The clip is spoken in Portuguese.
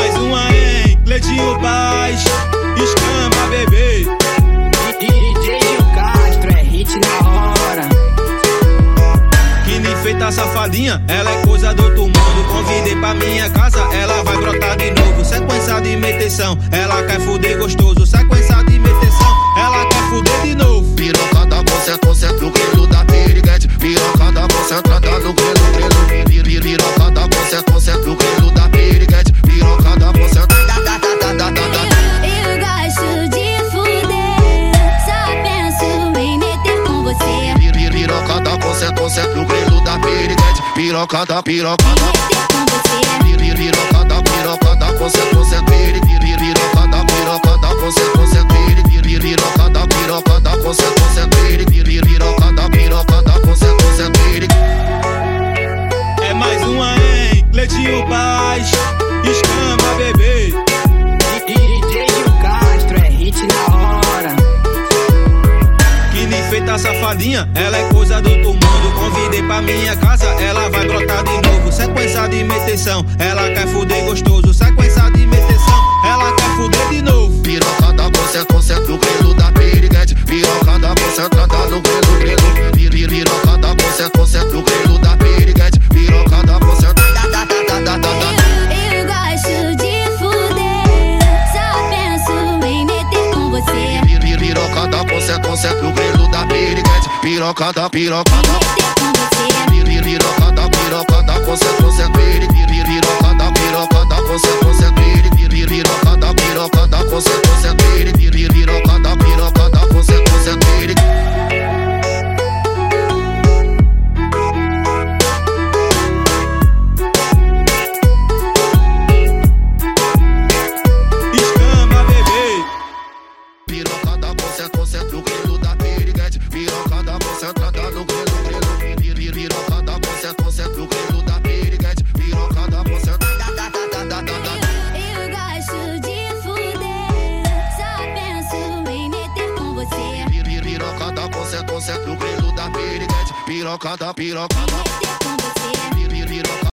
mais uma, hein? Cleitinho Paz, escama, bebê. DJ Gil Castro, é hit na hora. Que nem feita safadinha, ela é coisa do outro mundo. Convidei pra minha casa, ela vai brotar de novo. Sequência de meteção, ela quer fuder gostoso. Sequência de meteção, ela quer fuder de novo. Pirocada concentra no grelo da piriguete. Pirocada concentrada no grelo. Pirocada concentra no grelo da piriguete. Pirocada concentrada. Eu gosto de fuder, só penso em meter com você. Pirocada concentra no grelo da piriguete. Pirocada. Meter com você. Pirocada concentra. Pirocada concentra. É mais uma, hein? Cleitinho Paz, escama, bebê. DJ Gil Castro, é hit na hora. Que nem feita safadinha, ela é coisa do outro mundo. Convidei pra minha casa, ela vai brotar de novo. Sequência de meteção, ela quer fuder gostoso. Sequência de meteção, ela quer fuder de novo. Pirocada concentra no grelo da piriguete. Pirocada concentrada no grelo. Pirocada concentra no grelo da piriguete. Pirocada concentrada. Eu gosto de fuder, só penso em meter com você. Pirocada concentra no grelo da piriguete. Pirocada. Meter com você. Pirocada concentra. Escama, bebê. Pirocada concentra no grelo da piriguete. Pirocada concentrada no grelo. Pirocada concentra no grelo da piriguete. Pirocada concentrada. Eu gosto de fuder, só penso em meter com você. Pirocada concentra no grelo da piriguete. Pirocada. Meter com você.